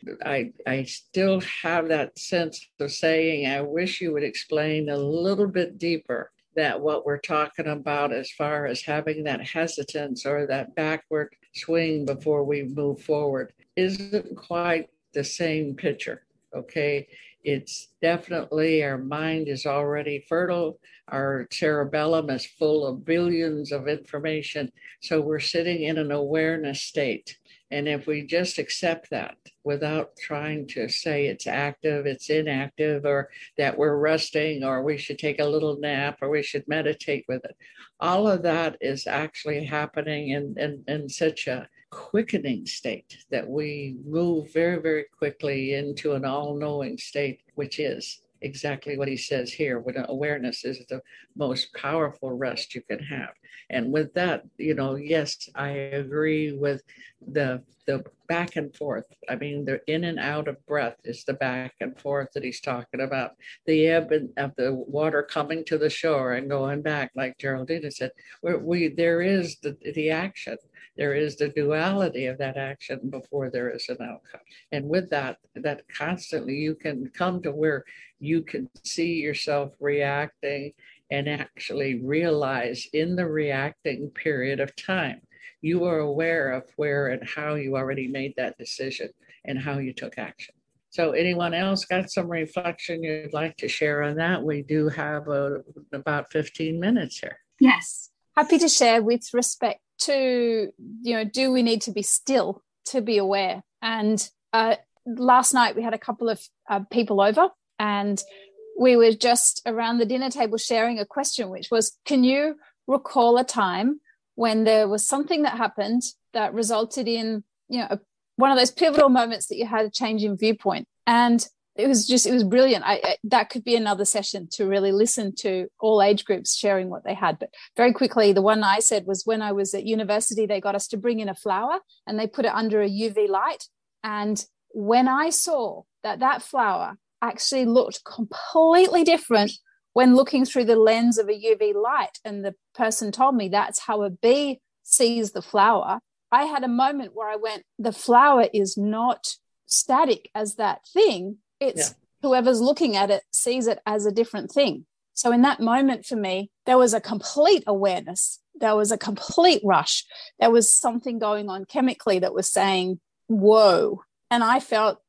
[SPEAKER 3] I still have that sense of saying, I wish you would explain a little bit deeper that what we're talking about as far as having that hesitance or that backward swing before we move forward isn't quite the same picture, okay? It's definitely, our mind is already fertile. Our cerebellum is full of billions of information. So we're sitting in an awareness state. And if we just accept that without trying to say it's active, it's inactive, or that we're resting, or we should take a little nap, or we should meditate with it, all of that is actually happening in such a quickening state that we move very, very quickly into an all-knowing state, which is exactly what he says here, when awareness is the most powerful rest you can have. And with that, yes, I agree with the back and forth. I mean, the in and out of breath is the back and forth that he's talking about. The ebb of the water coming to the shore and going back, like Geraldine said, there is the action. There is the duality of that action before there is an outcome. And with that constantly you can come to where you can see yourself reacting and actually realize in the reacting period of time, you are aware of where and how you already made that decision and how you took action. So anyone else got some reflection you'd like to share on that? We do have about 15 minutes here.
[SPEAKER 4] Yes. Happy to share with respect to, do we need to be still to be aware? And last night we had a couple of people over, and we were just around the dinner table sharing a question, which was, can you recall a time when there was something that happened that resulted in, one of those pivotal moments that you had a change in viewpoint? And it was brilliant. That could be another session to really listen to all age groups sharing what they had. But very quickly, the one I said was when I was at university, they got us to bring in a flower and they put it under a UV light. And when I saw that flower actually looked completely different when looking through the lens of a UV light, and the person told me that's how a bee sees the flower, I had a moment where I went, the flower is not static as that thing. It's whoever's looking at it sees it as a different thing. So in that moment for me, there was a complete awareness. There was a complete rush. There was something going on chemically that was saying, whoa. And I felt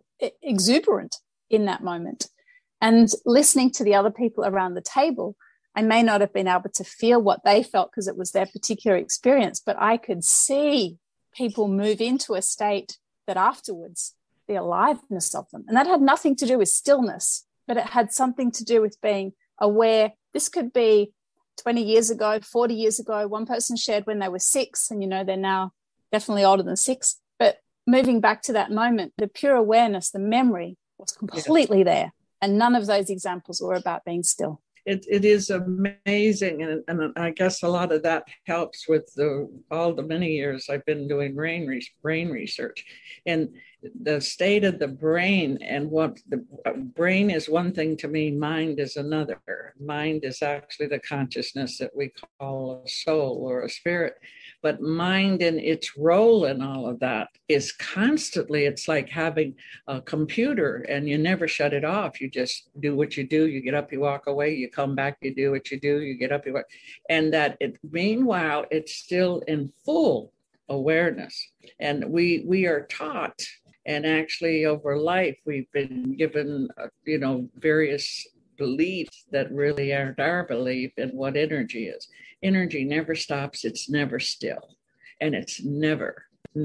[SPEAKER 4] exuberant in that moment. And listening to the other people around the table, I may not have been able to feel what they felt because it was their particular experience, but I could see people move into a state that afterwards, the aliveness of them. And that had nothing to do with stillness, but it had something to do with being aware. This could be 20 years ago, 40 years ago. One person shared when they were 6, and, they're now definitely older than 6. But moving back to that moment, the pure awareness, the memory was completely there. And none of those examples were about being still.
[SPEAKER 3] It is amazing, and I guess a lot of that helps with all the many years I've been doing brain research, and the state of the brain, and what the brain is one thing to me, mind is another. Mind is actually the consciousness that we call a soul or a spirit, but mind and its role in all of that is constantly, it's like having a computer and you never shut it off. You just do what you do. You get up, you walk away, you come back, you do what you do, you get up, you walk. And that meanwhile, it's still in full awareness. And we are taught, and actually over life, we've been given, various beliefs that really aren't our belief in what energy is. Energy never stops. It's never still. And it's never,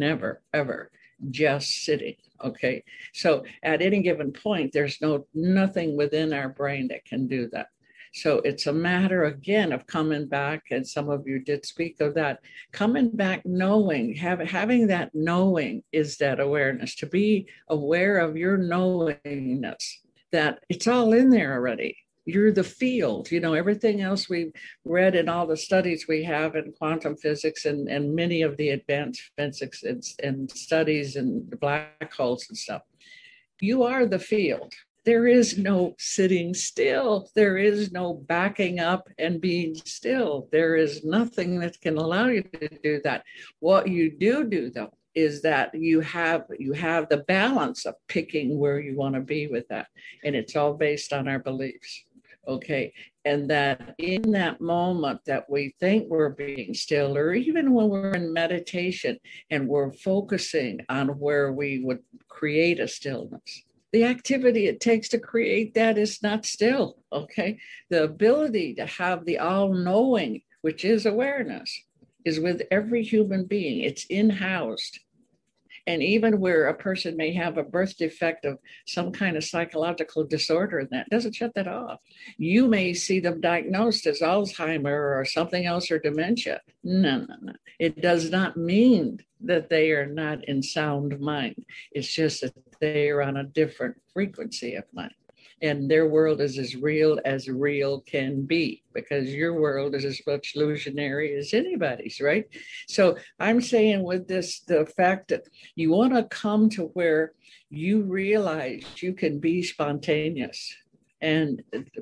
[SPEAKER 3] ever just sitting. Okay. So at any given point, there's nothing within our brain that can do that. So it's a matter, again, of coming back, and some of you did speak of that, coming back knowing, having that knowing is that awareness, to be aware of your knowingness, that it's all in there already. You're the field, everything else we've read in all the studies we have in quantum physics and many of the advanced physics and studies in the black holes and stuff. You are the field. There is no sitting still. There is no backing up and being still. There is nothing that can allow you to do that. What you do though, is that you have the balance of picking where you want to be with that. And it's all based on our beliefs. Okay. And that in that moment that we think we're being still, or even when we're in meditation and we're focusing on where we would create a stillness, the activity it takes to create that is not still. Okay. The ability to have the all-knowing, which is awareness, is with every human being. It's in-housed. And even where a person may have a birth defect of some kind of psychological disorder, and that doesn't shut that off. You may see them diagnosed as Alzheimer or something else, or dementia. No. It does not mean that they are not in sound mind. It's just that they are on a different frequency of mind. And their world is as real can be, because your world is as much illusionary as anybody's, right? So I'm saying with this, the fact that you want to come to where you realize you can be spontaneous. And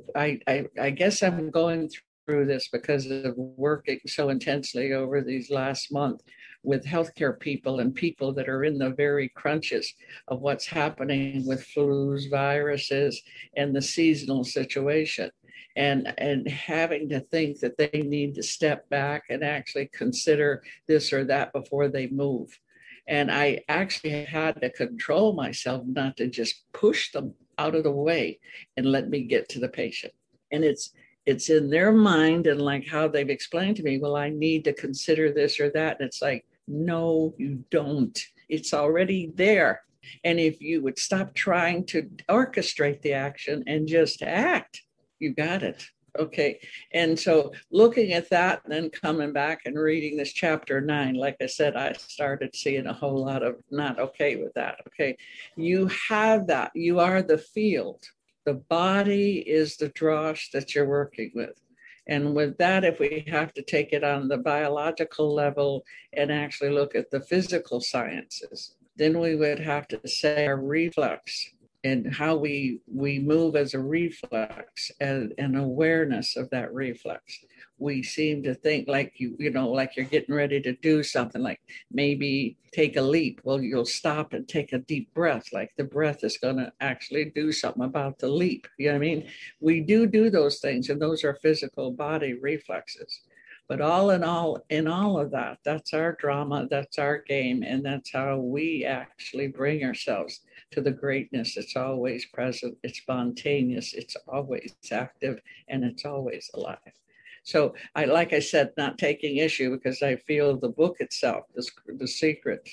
[SPEAKER 3] I guess I'm going through this because of working so intensely over these last month with healthcare people and people that are in the very crunches of what's happening with flus, viruses, and the seasonal situation. And having to think that they need to step back and actually consider this or that before they move. And I actually had to control myself not to just push them out of the way and let me get to the patient. And it's in their mind, and like how they've explained to me, well, I need to consider this or that. And it's like, no, you don't. It's already there. And if you would stop trying to orchestrate the action and just act, you got it. Okay. And so looking at that and then coming back and reading this chapter 9, like I said, I started seeing a whole lot of not okay with that. Okay. You have that. You are the field. The body is the drosh that you're working with. And with that, if we have to take it on the biological level and actually look at the physical sciences, then we would have to say our reflex and how we move as a reflex and an awareness of that reflex. We seem to think like like you're getting ready to do something, like maybe take a leap. Well, you'll stop and take a deep breath, like the breath is going to actually do something about the leap. You know what I mean? We do those things, and those are physical body reflexes. But all in all of that, that's our drama, that's our game, and that's how we actually bring ourselves to the greatness. It's always present, it's spontaneous, it's always active, and it's always alive. So like I said, not taking issue, because I feel the book itself, the secret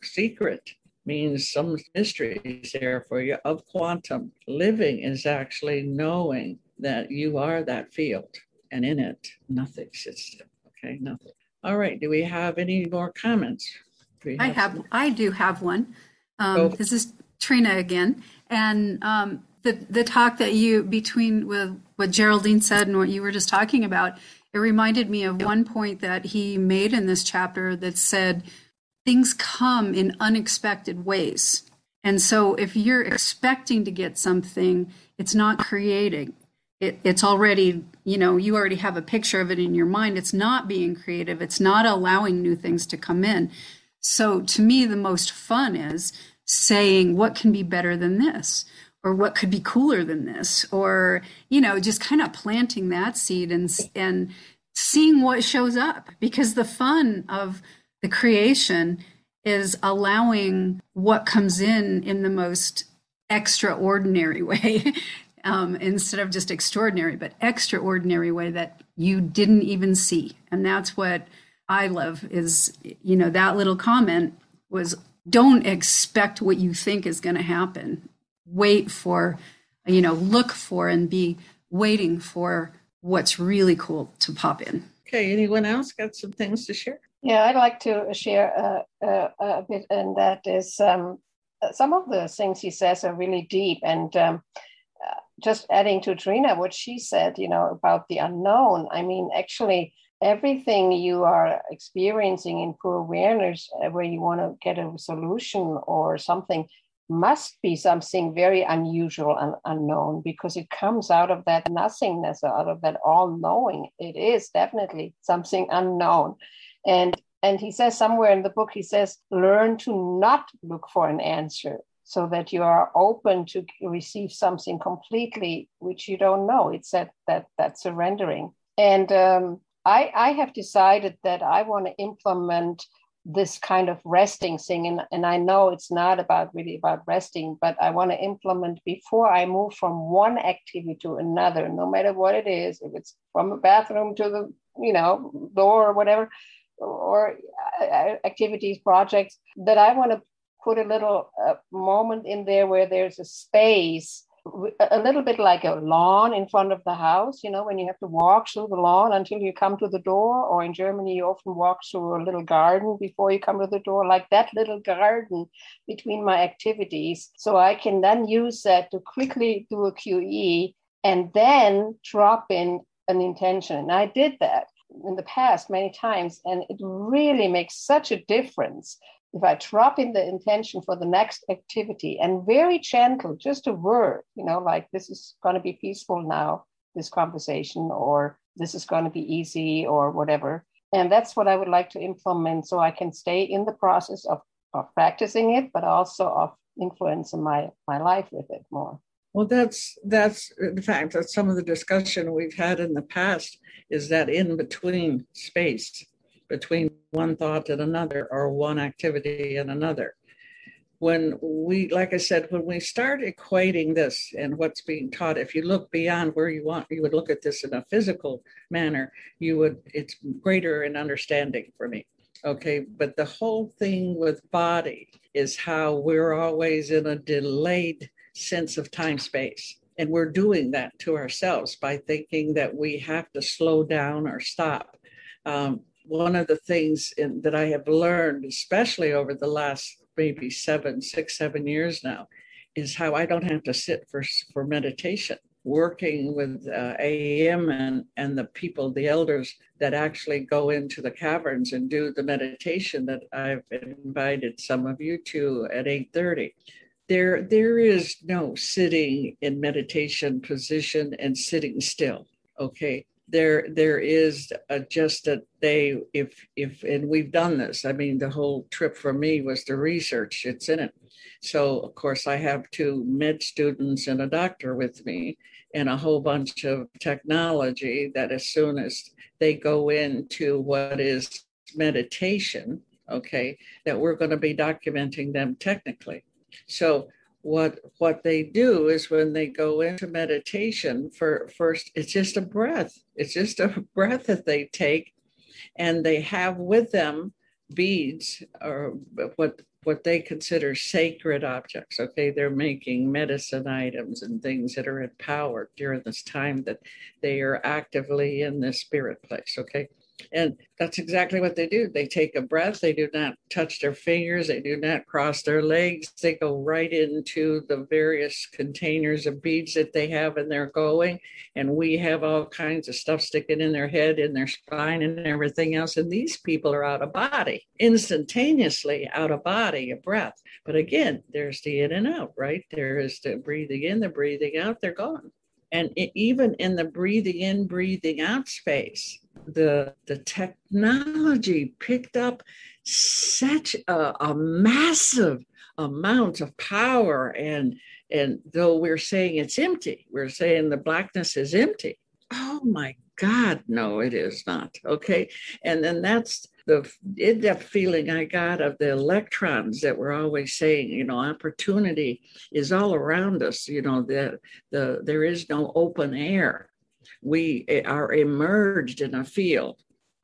[SPEAKER 3] means some mysteries there for you of quantum. Living is actually knowing that you are that field, and in it, nothing sits still. Okay, nothing. All right, do we have any more comments?
[SPEAKER 5] I do have one. This is Trina again. And the talk that with what Geraldine said and what you were just talking about, it reminded me of one point that he made in this chapter that said, things come in unexpected ways. And so if you're expecting to get something, it's not creating. It's already, you already have a picture of it in your mind. It's not being creative. It's not allowing new things to come in. So to me, the most fun is saying, what can be better than this? Or what could be cooler than this? Or, just kind of planting that seed and seeing what shows up. Because the fun of the creation is allowing what comes in the most extraordinary way, instead of just extraordinary, but extraordinary way that you didn't even see. And that's what I love is, that little comment was, don't expect what you think is going to happen. Wait for, look for and be waiting for what's really cool to pop in.
[SPEAKER 3] Okay, anyone else got some things to share?
[SPEAKER 7] Yeah, I'd like to share a bit, and that is some of the things he says are really deep. And just adding to Trina, what she said, about the unknown. I mean, actually, everything you are experiencing in pure awareness, where you want to get a solution or something, must be something very unusual and unknown, because it comes out of that nothingness, or out of that all-knowing. It is definitely something unknown. And he says somewhere in the book, he says, learn to not look for an answer, so that you are open to receive something completely which you don't know. It's that surrendering. And I have decided that I want to implement this kind of resting thing. And I know it's not really about resting, but I want to implement before I move from one activity to another, no matter what it is, if it's from the bathroom to the, door or whatever, or activities, projects, that I want to put a little moment in there where there's a space, a little bit like a lawn in front of the house, when you have to walk through the lawn until you come to the door, or in Germany, you often walk through a little garden before you come to the door, like that little garden between my activities. So I can then use that to quickly do a QE and then drop in an intention. And I did that in the past many times, and it really makes such a difference. If I drop in the intention for the next activity, and very gentle, just a word, like, this is going to be peaceful now, this conversation, or this is going to be easy, or whatever. And that's what I would like to implement, so I can stay in the process of practicing it, but also of influencing my life with it more.
[SPEAKER 3] Well, that's in fact, that's some of the discussion we've had in the past, is that in between space, between one thought and another, or one activity and another. When we, like I said, when we start equating this and what's being taught, if you look beyond where you would look at this in a physical manner, it's greater in understanding for me. Okay, but the whole thing with body is how we're always in a delayed sense of time space. And we're doing that to ourselves by thinking that we have to slow down or stop. One of the things that I have learned, especially over the last maybe 7 years now, is how I don't have to sit for meditation. Working with AEM and the people, the elders that actually go into the caverns and do the meditation that I've invited some of you to at 8:30. There is no sitting in meditation position and sitting still. Okay. There is just that if and we've done this. I mean, the whole trip for me was the research. It's in it. So of course I have 2 med students and a doctor with me, and a whole bunch of technology that as soon as they go into what is meditation, okay, that we're going to be documenting them technically. So what they do is when they go into meditation, first, it's just a breath. It's just a breath that they take, and they have with them beads, or what they consider sacred objects. Okay, they're making medicine items and things that are empowered during this time that they are actively in this spirit place. Okay. And that's exactly what they do. They take a breath. They do not touch their fingers. They do not cross their legs. They go right into the various containers of beads that they have, and they're going. And we have all kinds of stuff sticking in their head, in their spine, and everything else. And these people are out of body, instantaneously out of body, a breath. But again, there's the in and out, right? There is the breathing in, the breathing out, they're gone. And even in the breathing in, breathing out space, the technology picked up such a massive amount of power. And though we're saying it's empty, we're saying the blackness is empty. Oh my God, no, it is not. Okay. And then that's the in-depth feeling I got of the electrons that we're always saying, opportunity is all around us. There is no open air. We are immersed in a field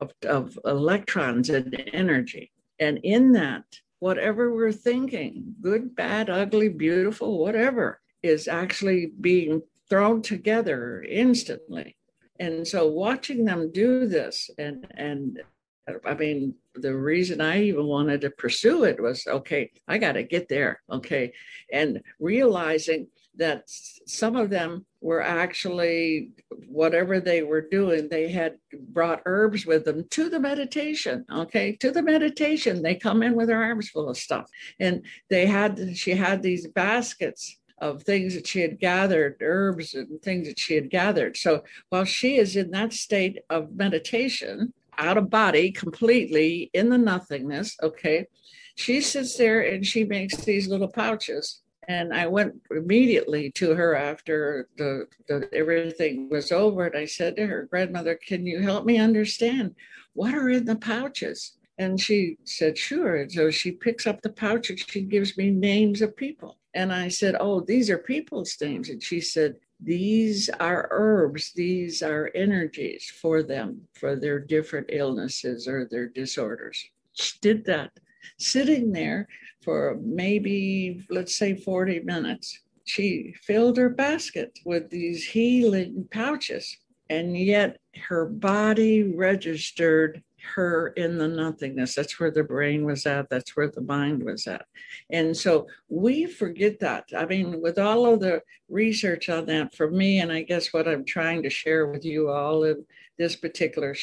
[SPEAKER 3] of electrons and energy. And in that, whatever we're thinking, good, bad, ugly, beautiful, whatever, is actually being thrown together instantly. And so watching them do this, and I mean, the reason I even wanted to pursue it was, okay, I got to get there, okay? And realizing that some of them were actually, whatever they were doing, they had brought herbs with them to the meditation, okay? To the meditation, they come in with their arms full of stuff. And she had these baskets of things that she had gathered, herbs and things that she had gathered. So while she is in that state of meditation, out of body, completely in the nothingness, okay, she sits there and she makes these little pouches. And I went immediately to her after the everything was over, and I said to her, "Grandmother, can you help me understand what are in the pouches?" And she said, "Sure." And so she picks up the pouch and she gives me names of people. And I said, "Oh, these are people's names." And she said, "These are herbs. These are energies for them, for their different illnesses or their disorders." She did that, sitting there for maybe, let's say, 40 minutes. She filled her basket with these healing pouches, and yet her body registered her in the nothingness. That's where the brain was at. That's where the mind was at. And so we forget that. I mean, with all of the research on that for me, and I guess what I'm trying to share with you all in this particular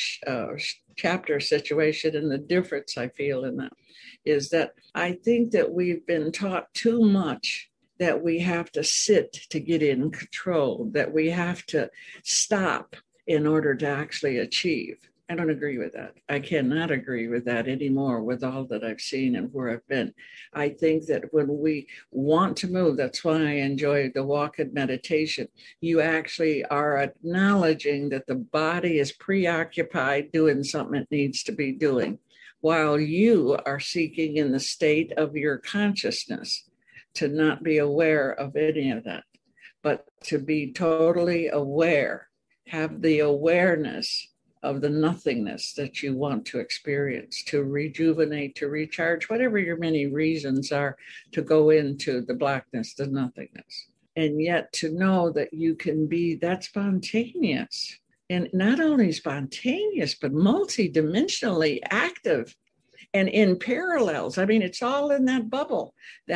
[SPEAKER 3] chapter situation, and the difference I feel in that, is that I think that we've been taught too much that we have to sit to get in control, that we have to stop in order to actually achieve. I don't agree with that. I cannot agree with that anymore with all that I've seen and where I've been. I think that when we want to move, that's why I enjoy the walk and meditation. You actually are acknowledging that the body is preoccupied doing something it needs to be doing, while you are seeking in the state of your consciousness to not be aware of any of that, but to be totally aware, have the awareness of the nothingness that you want to experience, to rejuvenate, to recharge, whatever your many reasons are to go into the blackness, the nothingness. And yet to know that you can be that spontaneous, and not only spontaneous, but multidimensionally active and in parallels. I mean, it's all in that bubble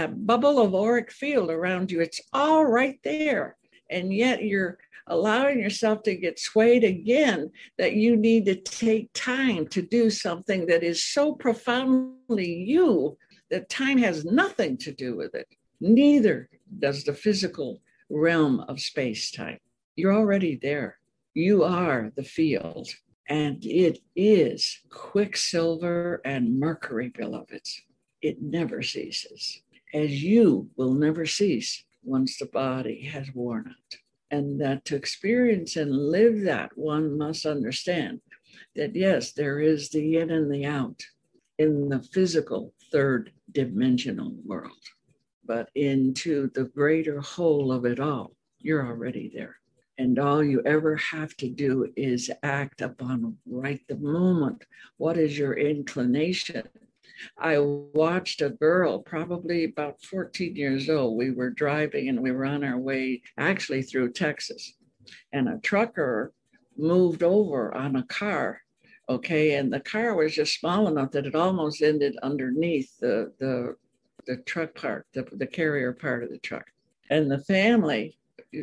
[SPEAKER 3] of auric field around you. It's all right there. And yet you're allowing yourself to get swayed again, that you need to take time to do something that is so profoundly you that time has nothing to do with it. Neither does the physical realm of space-time. You're already there. You are the field, and it is quicksilver and mercury, beloveds. It never ceases, as you will never cease once the body has worn out. And that to experience and live that, one must understand that, yes, there is the in and the out in the physical third dimensional world. but into the greater whole of it all. You're already there. And all you ever have to do is act upon right the moment. What is your inclination? I watched a girl, probably about 14 years old. We were driving and we were on our way actually through Texas. And a trucker moved over on a car. Okay. And the car was just small enough that it almost ended underneath the truck part, the carrier part of the truck. And the family,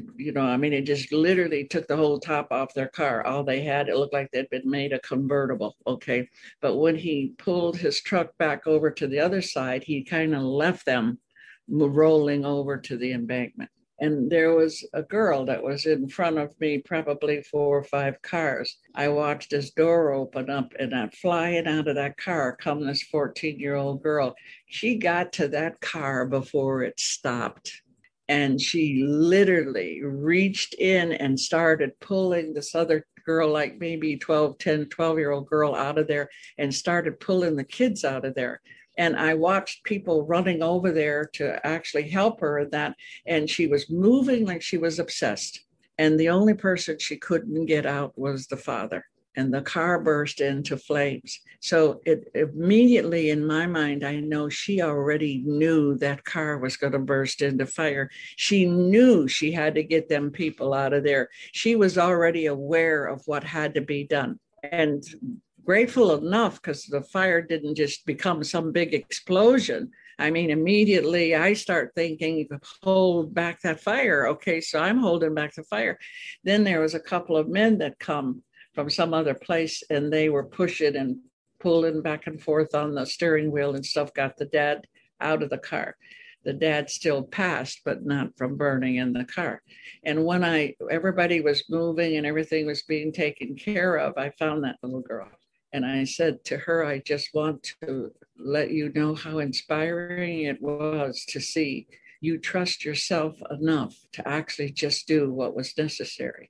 [SPEAKER 3] it just literally took the whole top off their car. All they had, it looked like they'd been made a convertible, okay? But when he pulled his truck back over to the other side, he kind of left them rolling over to the embankment. And there was a girl that was in front of me, probably 4 or 5 cars. I watched this door open up, and flying out of that car come this 14-year-old girl. She got to that car before it stopped. And she literally reached in and started pulling this other girl, like maybe 12-year-old girl out of there, and started pulling the kids out of there. And I watched people running over there to actually help her in that. And she was moving like she was obsessed. And the only person she couldn't get out was the father. And the car burst into flames. So it immediately in my mind, I know she already knew that car was going to burst into fire. She knew she had to get them people out of there. She was already aware of what had to be done. And grateful enough, because the fire didn't just become some big explosion. I mean, immediately I start thinking, hold back that fire. Okay, so I'm holding back the fire. Then there was a couple of men that come from some other place, and they were pushing and pulling back and forth on the steering wheel and stuff, got the dad out of the car. The dad still passed, but not from burning in the car. And when everybody was moving and everything was being taken care of, I found that little girl. And I said to her, I just want to let you know how inspiring it was to see you trust yourself enough to actually just do what was necessary.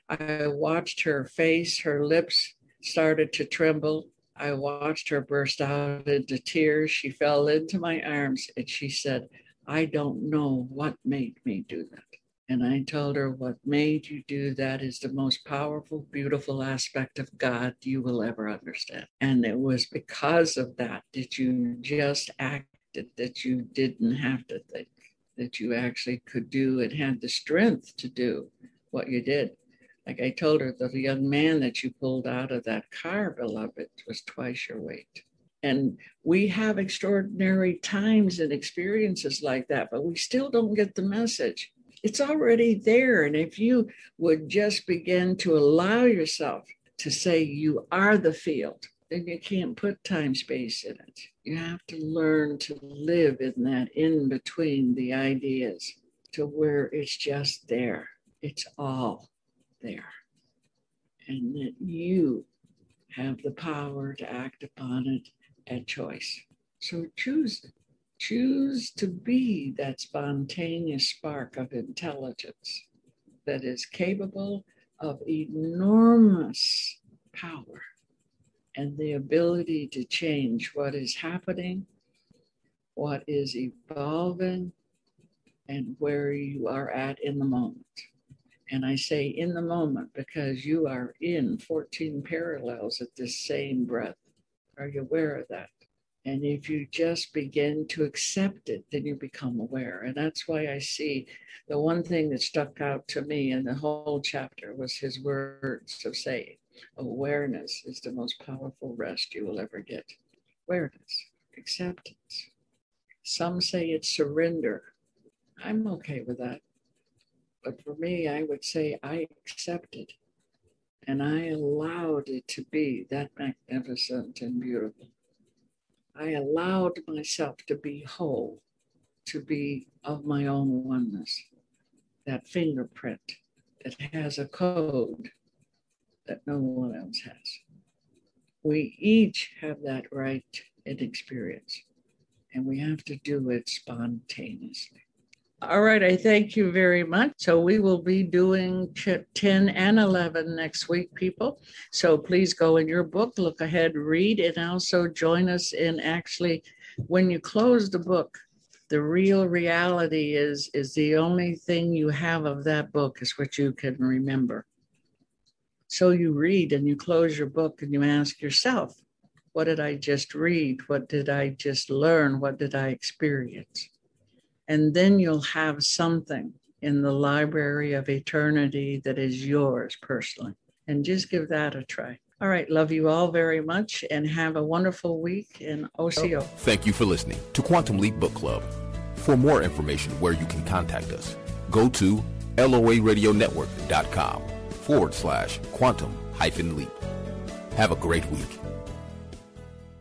[SPEAKER 3] I watched her face, her lips started to tremble. I watched her burst out into tears. She fell into my arms and she said, I don't know what made me do that. And I told her, what made you do that is the most powerful, beautiful aspect of God you will ever understand. And it was because of that you just acted, that you didn't have to think, that you actually could do and had the strength to do what you did. Like I told her, the young man that you pulled out of that car, beloved, was twice your weight. And we have extraordinary times and experiences like that, but we still don't get the message. It's already there. And if you would just begin to allow yourself to say you are the field, then you can't put time space in it. You have to learn to live in that in between the ideas to where it's just there. It's all there. And that you have the power to act upon it at choice. So choose it. Choose to be that spontaneous spark of intelligence that is capable of enormous power and the ability to change what is happening, what is evolving, and where you are at in the moment. And I say in the moment because you are in 14 parallels at this same breath. Are you aware of that? And if you just begin to accept it, then you become aware. And that's why I see the one thing that stuck out to me in the whole chapter was his words of saying, awareness is the most powerful rest you will ever get. Awareness, acceptance. Some say it's surrender. I'm okay with that. But for me, I would say I accepted and I allowed it to be that magnificent and beautiful. I allowed myself to be whole, to be of my own oneness, that fingerprint that has a code that no one else has. We each have that right and experience, and we have to do it spontaneously. All right, I thank you very much. So we will be doing 10 and 11 next week, people. So please go in your book, look ahead, read, and also join us in actually, when you close the book, The real reality is the only thing you have of that book is what you can remember. So you read and you close your book and you ask yourself, what did I just read? What did I just learn? What did I experience? And then you'll have something in the library of eternity that is yours personally. And just give that a try. All right, love you all very much and have a wonderful week in OCO.
[SPEAKER 2] Thank you for listening to Quantum Leap Book Club. For more information where you can contact us, go to loaradionetwork.com/quantum-leap. Have a great week.